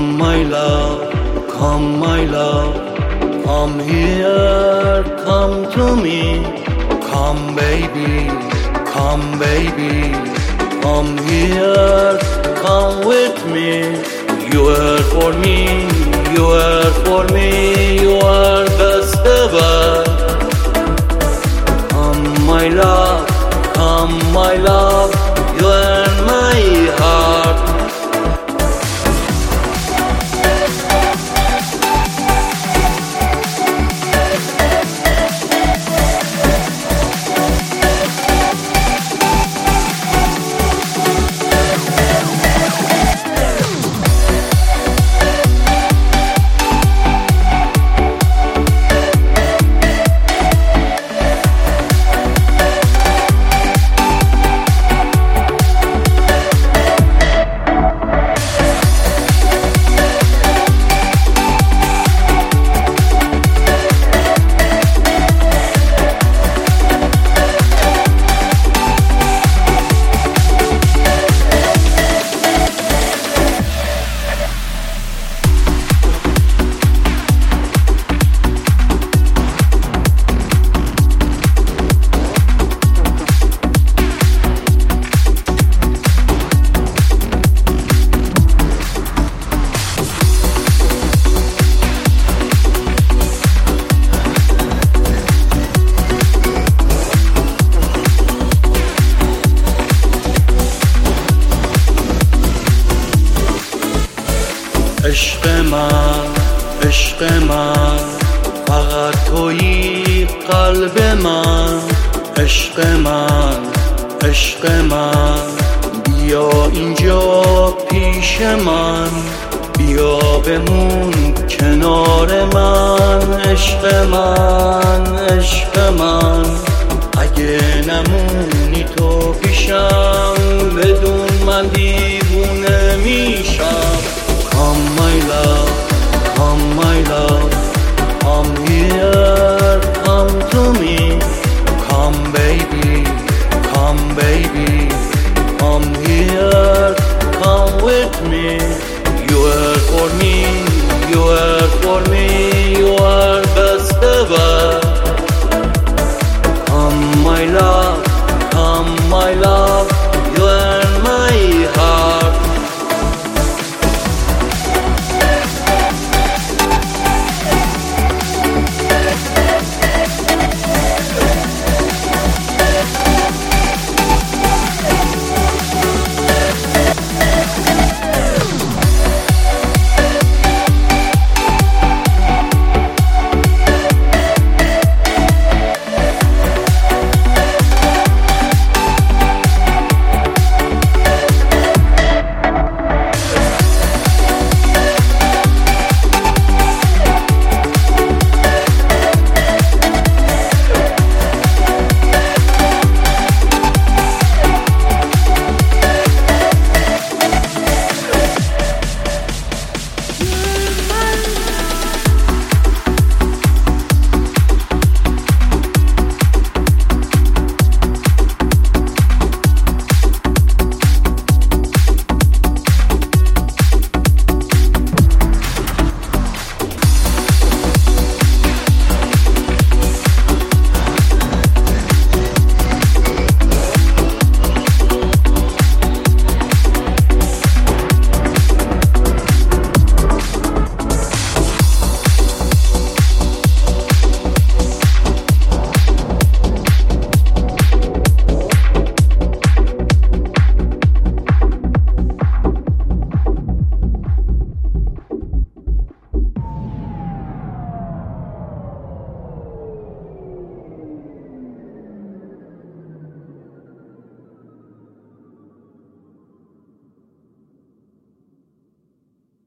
my love, come my love, come here, come to me. Come baby, come baby, come here, come with me. You are for me, you are for me, you are best ever. Come my love, come my love, you are my heart. عشق من، عشق من، فقط تویی قلب من. عشق من، عشق من، بیا اینجا پیش من. بیا بمون کنار من. عشق من، عشق من، اگه نمونی تو پیشم بدون من دیوونه میشم. Come my love, come my love, come here.